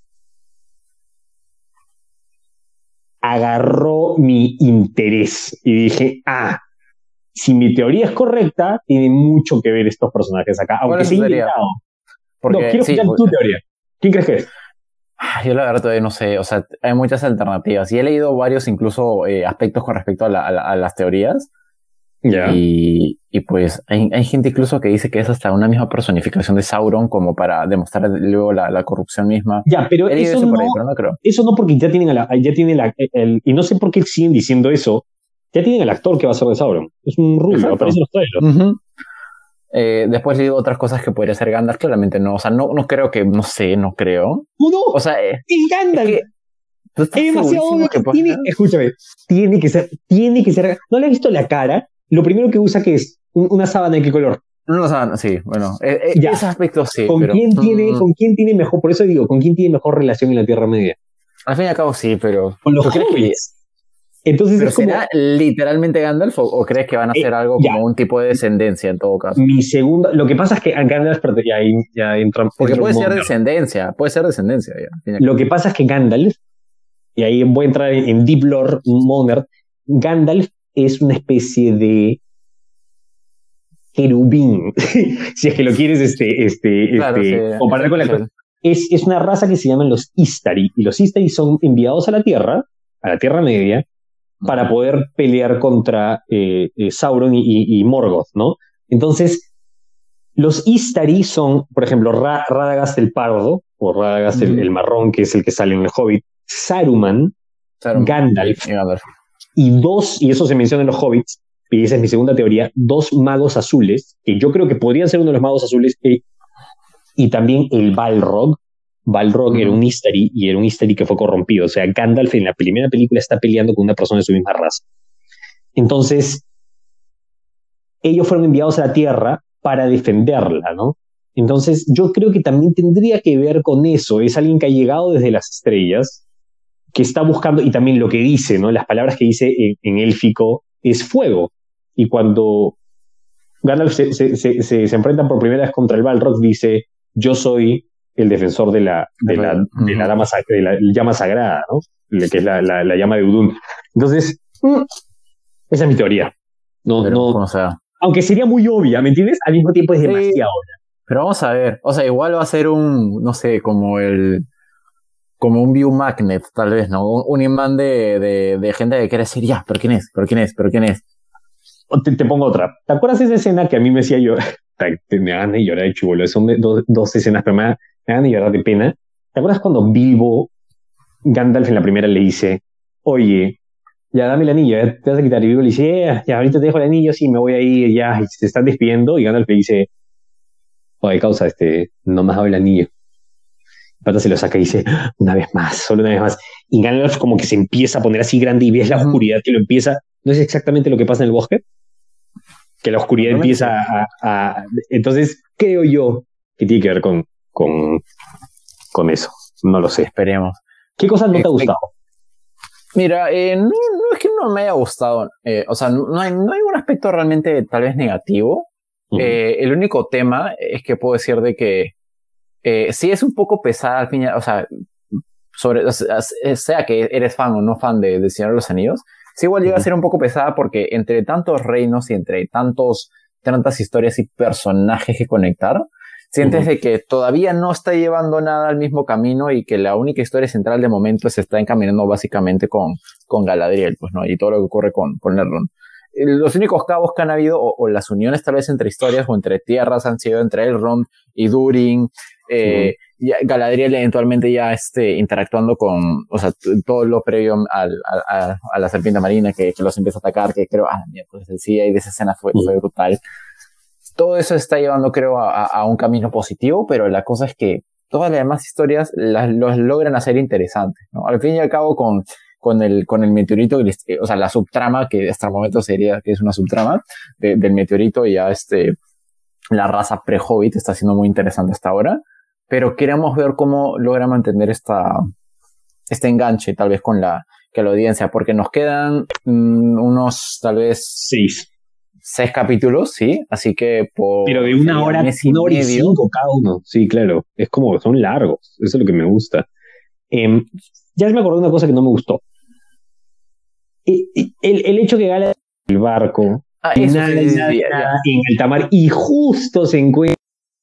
agarró mi interés, y dije, ah, si mi teoría es correcta, tiene mucho que ver estos personajes acá, aunque sea inventado. Porque, no, quiero escuchar sí, tu teoría. ¿Quién crees que es? Yo la verdad todavía no sé, o sea, hay muchas alternativas y he leído varios incluso eh, aspectos con respecto a, la, a, la, a las teorías. Ya. Yeah. Y, y pues hay, hay gente incluso que dice que es hasta una misma personificación de Sauron como para demostrar luego la, la corrupción misma. Ya, pero eso, eso, no, ahí, pero no creo. Eso no, porque ya tienen, a la, ya tienen la, el, y no sé por qué siguen diciendo eso, ya tienen el actor que va a ser de Sauron. Es un rubio, aparece en los trailers. Uh-huh. Eh, después digo otras cosas que podría ser Gandalf, claramente no, o sea, no, no creo que, no sé, no creo. No, o sea, eh, es Gandalf. Es, que, es demasiado obvio que, que tiene, escúchame, tiene que ser, tiene que ser, ¿no le has visto la cara? Lo primero que usa que es un, una sábana de qué color. Una sábana, sí, bueno, eh, eh, ese aspecto sí. ¿Con pero, quién tiene, mm, con quién tiene mejor, por eso digo, con quién tiene mejor relación en la Tierra Media? Al fin y al cabo sí, pero con los hobbits. Entonces ¿Pero es como, será literalmente Gandalf o, o crees que van a hacer eh, algo ya. como un tipo de descendencia en todo caso? Mi segunda, lo que pasa es que Gandalf ya, ya entra, porque puede ser descendencia, puede ser descendencia ya. Lo que pasa es que Gandalf, y ahí voy a entrar en, en Deep Lore Modern, Gandalf es una especie de querubín, si es que lo quieres este, este, claro, este sí, comparar con la cosa. Es, es una raza que se llaman los Istari, y los Istari son enviados a la Tierra, a la Tierra Media, para poder pelear contra eh, eh, Sauron y, y, y Morgoth, ¿no? Entonces, los Istari son, por ejemplo, Ra- Radagast el Pardo, o Radagast mm. el, el Marrón, que es el que sale en el Hobbit, Saruman, Saruman. Gandalf, y Gandalf, y dos, y eso se menciona en los Hobbits, y esa es mi segunda teoría, dos magos azules, que yo creo que podrían ser uno de los magos azules, eh, y también el Balrog. Balrog mm. era un Istari, y era un Istari que fue corrompido. O sea, Gandalf en la primera película está peleando con una persona de su misma raza. Entonces, ellos fueron enviados a la Tierra para defenderla, ¿no? Entonces, yo creo que también tendría que ver con eso. Es alguien que ha llegado desde las estrellas, que está buscando, y también lo que dice, ¿no? Las palabras que dice en, en élfico es fuego. Y cuando Gandalf se, se, se, se, se enfrenta por primera vez contra el Balrog, dice, yo soy el defensor de la, de la, de la, dama, de la llama sagrada, ¿no? Que es la, la, la llama de Udun. Entonces, mm, esa es mi teoría. No, pero, no, o sea, aunque sería muy obvia, ¿me entiendes? Al mismo tiempo es sí, demasiado obvia. Pero vamos a ver, o sea, igual va a ser un, no sé, como el, como un view magnet, tal vez, ¿no? Un, un imán de, de, de gente que quiere decir, ya, ¿pero quién es? ¿Pero quién es? ¿Pero quién es? Te, te pongo otra. ¿Te acuerdas de esa escena que a mí me decía yo, me dan de llorar de chubolo? Son dos, dos escenas, pero me me dan de llorar de pena. ¿Te acuerdas cuando Bilbo, Gandalf en la primera le dice, oye, ya dame el anillo, ya te vas a quitar? Y Bilbo le dice, yeah, ya ahorita te dejo el anillo, sí, me voy a ir, ya, y se están despidiendo, y Gandalf le dice, oye, causa, este, no me has dado el anillo. Y Pata se lo saca y dice, una vez más, solo una vez más. Y Gandalf como que se empieza a poner así grande y ves la oscuridad que lo empieza. ¿No es exactamente lo que pasa en el bosque? Que la oscuridad no empieza a, a... Entonces, creo yo que tiene que ver con Con, con eso, no lo sé. Esperemos. ¿Qué cosas no te ha gustado? Mira, eh, no, no es que no me haya gustado, eh, o sea, no hay, no hay un aspecto realmente tal vez negativo. Uh-huh. Eh, el único tema es que puedo decir de que eh, sí es un poco pesada al fin, o sea, sobre, o sea, sea que eres fan o no fan de, de Señor de los Anillos, sí igual llega uh-huh. a ser un poco pesada porque entre tantos reinos y entre tantos, tantas historias y personajes que conectar, sientes uh-huh. de que todavía no está llevando nada al mismo camino y que la única historia central de momento se está encaminando básicamente con, con Galadriel, pues, ¿no? Y todo lo que ocurre con, con Elrond. Los únicos cabos que han habido, o, o las uniones tal vez entre historias o entre tierras, han sido entre Elrond y Durin, eh, uh-huh. y Galadriel eventualmente ya este, interactuando con, o sea, t- todo lo previo al, a, a la serpiente marina que, que los empieza a atacar, que creo, ah, mira, pues sí, ahí de esa escena fue, uh-huh. fue brutal. Todo eso está llevando, creo, a, a un camino positivo, pero la cosa es que todas las demás historias las, los logran hacer interesantes, ¿no? Al fin y al cabo, con, con, el, con el meteorito, o sea, la subtrama, que hasta el momento sería que es una subtrama de, del meteorito, y ya este, la raza pre-Hobbit está siendo muy interesante hasta ahora, pero queremos ver cómo logra mantener esta, este enganche, tal vez con la, que la audiencia, porque nos quedan mmm, unos, tal vez... Seis. Seis capítulos, sí, así que por... Pero de una hora, una hora y cinco cada uno. Sí, claro, es como, son largos, eso es lo que me gusta. Eh, ya me acordé de una cosa que no me gustó. El, el, el hecho que Gala el barco, ah, eso nada, sí, sí, nada, sí, nada, en alta mar, y justo se encuentra...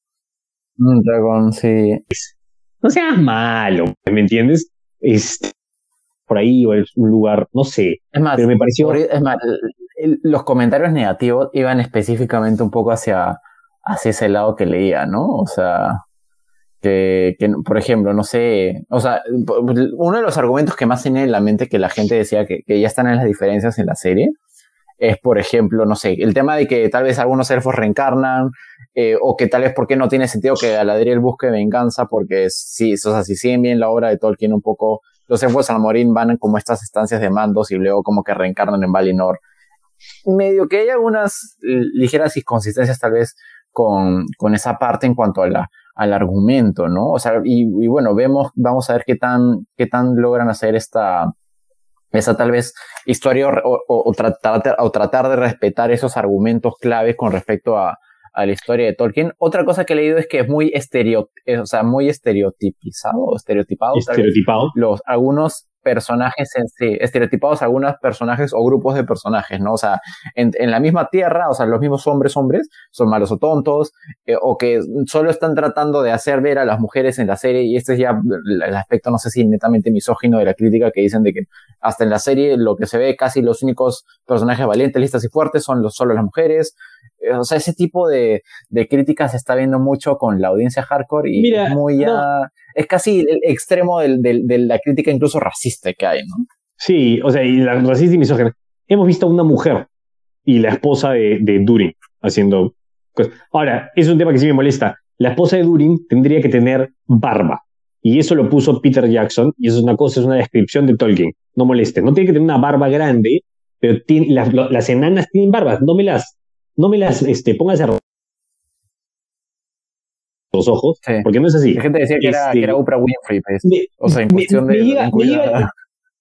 Un dragón, sí. No seas malo, ¿me entiendes? Es por ahí, o es un lugar, no sé. Es más, pero me pareció... por, es más los comentarios negativos iban específicamente un poco hacia, hacia ese lado que leía, ¿no? O sea, que, que, por ejemplo, no sé, o sea, uno de los argumentos que más tenía en la mente que la gente decía que, que ya están en las diferencias en la serie es, por ejemplo, no sé, el tema de que tal vez algunos elfos reencarnan, eh, o que tal vez porque no tiene sentido que Galadriel busque venganza, porque si, o sea, si siguen bien la obra de Tolkien un poco, los elfos al morir van como estas estancias de mandos y luego como que reencarnan en Valinor. Medio que hay algunas ligeras inconsistencias tal vez con, con esa parte en cuanto a la, al argumento, ¿no? O sea, y, y bueno, vemos, vamos a ver qué tan, qué tan logran hacer esta, esa tal vez historia o, o, o, tratar, o tratar de respetar esos argumentos claves con respecto a, a la historia de Tolkien. Otra cosa que he leído es que es muy estereo, o sea, muy estereotipizado o estereotipado. Estereotipado. Los, algunos personajes en sí, estereotipados algunos personajes o grupos de personajes, ¿no? O sea, en, en la misma tierra, o sea, los mismos hombres, hombres, son malos o tontos, eh, o que solo están tratando de hacer ver a las mujeres en la serie, y este es ya el aspecto, no sé si netamente misógino de la crítica, que dicen de que hasta en la serie lo que se ve, casi los únicos personajes valientes, listas y fuertes son los, solo las mujeres. Eh, o sea, ese tipo de, de críticas se está viendo mucho con la audiencia hardcore y Mira, es muy ya... No. Es casi el extremo del, del, de la crítica incluso racista que hay, ¿no? Sí, o sea, y la racista y misógina. Hemos visto a una mujer y la esposa de, de Durin haciendo cosas. Ahora, es un tema que sí me molesta. La esposa de Durin tendría que tener barba. Y eso lo puso Peter Jackson, y eso es una cosa, es una descripción de Tolkien. No moleste. No tiene que tener una barba grande, pero tiene, las, las enanas tienen barbas. No me las, no me las este, pongas a los ojos, sí. Porque no es así. La gente decía que, este, era, que era Oprah Winfrey, pues. me, o sea, en me, cuestión me de... Llega, me llega...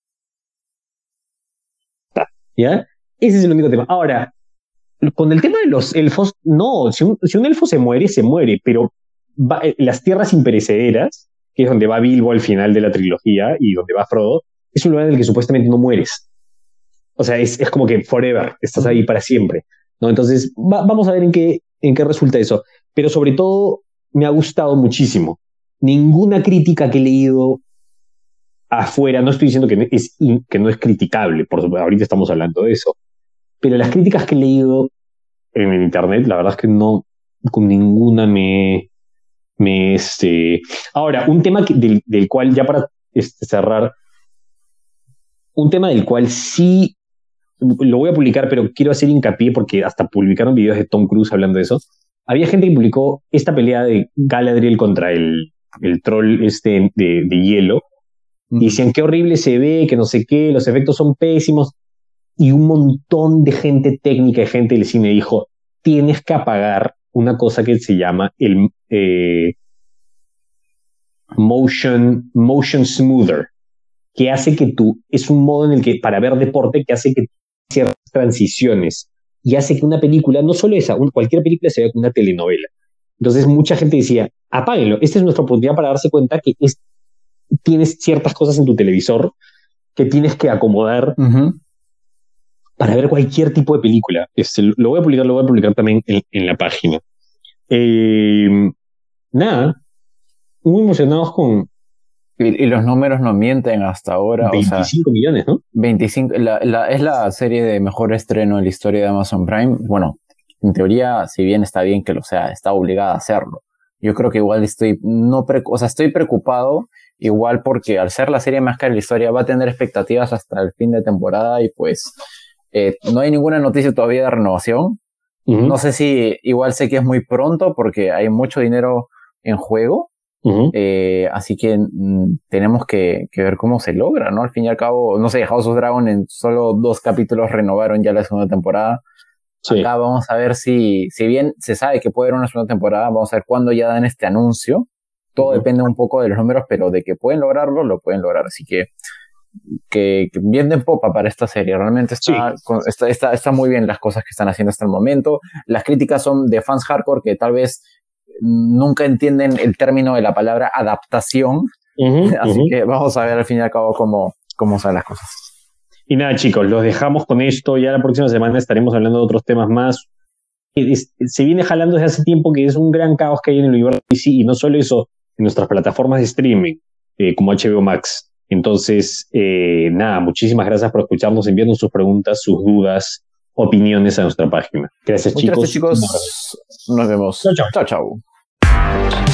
¿Ya? Ese es el único tema. Ahora, con el tema de los elfos, no, si un, si un elfo se muere, se muere, pero va, las tierras imperecederas, que es donde va Bilbo al final de la trilogía y donde va Frodo, es un lugar en el que supuestamente no mueres. O sea, es, es como que forever, estás ahí para siempre, ¿no? Entonces, va, vamos a ver en qué, en qué resulta eso. Pero sobre todo, me ha gustado muchísimo. Ninguna crítica que he leído afuera, no estoy diciendo que no es, que no es criticable, por supuesto, ahorita estamos hablando de eso, pero las críticas que he leído en el internet, la verdad es que no, con ninguna me... me este... Ahora, un tema que, del, del cual, ya para este, cerrar, un tema del cual sí lo voy a publicar, pero quiero hacer hincapié porque hasta publicaron videos de Tom Cruise hablando de eso. Había gente que publicó esta pelea de Galadriel contra el, el troll este de, de hielo, mm. y decían qué horrible se ve, que no sé qué, los efectos son pésimos, y un montón de gente técnica y gente del cine dijo, tienes que apagar una cosa que se llama el eh, motion, motion smoother, que hace que tú, es un modo en el que, para ver deporte, que hace que ciertas transiciones y hace que una película, no solo esa, un, cualquier película se vea como una telenovela. Entonces mucha gente decía, apáguenlo, esta es nuestra oportunidad para darse cuenta que es, tienes ciertas cosas en tu televisor que tienes que acomodar uh-huh. para ver cualquier tipo de película. Este, lo voy a publicar, lo voy a publicar también en, en la página. Eh, nada, muy emocionados con... Y, y los números no mienten hasta ahora. veinticinco o sea, millones, ¿no? veinticinco, la, la, es la serie de mejor estreno en la historia de Amazon Prime. Bueno, en teoría, si bien está bien que lo sea, está obligada a hacerlo. Yo creo que igual estoy, no pre, o sea, estoy preocupado, igual porque al ser la serie más cara de la historia va a tener expectativas hasta el fin de temporada y pues eh, no hay ninguna noticia todavía de renovación. Uh-huh. No sé si, igual sé que es muy pronto porque hay mucho dinero en juego. Uh-huh. Eh, así que mm, tenemos que, que ver cómo se logra, ¿no? Al fin y al cabo, no sé, House of Dragon en solo dos capítulos renovaron ya la segunda temporada. Sí. Acá vamos a ver si, si bien se sabe que puede haber una segunda temporada, vamos a ver cuándo ya dan este anuncio. Todo uh-huh. depende un poco de los números, pero de que pueden lograrlo, lo pueden lograr. Así que, que, que bien de popa para esta serie. Realmente está, sí. con, está, está, está muy bien las cosas que están haciendo hasta el momento. Las críticas son de fans hardcore que tal vez nunca entienden el término de la palabra adaptación. Uh-huh, Así uh-huh. que vamos a ver al fin y al cabo cómo, cómo salen las cosas. Y nada, chicos, los dejamos con esto. Ya la próxima semana estaremos hablando de otros temas más. Es, se viene jalando desde hace tiempo que es un gran caos que hay en el universo D C, y no solo eso, en nuestras plataformas de streaming, eh, como H B O Max. Entonces, eh, nada, muchísimas gracias por escucharnos, enviando sus preguntas, sus dudas, opiniones a nuestra página. Gracias, Muchas chicos. Gracias, chicos. Nos vemos. Chao, chao. Chao, chao.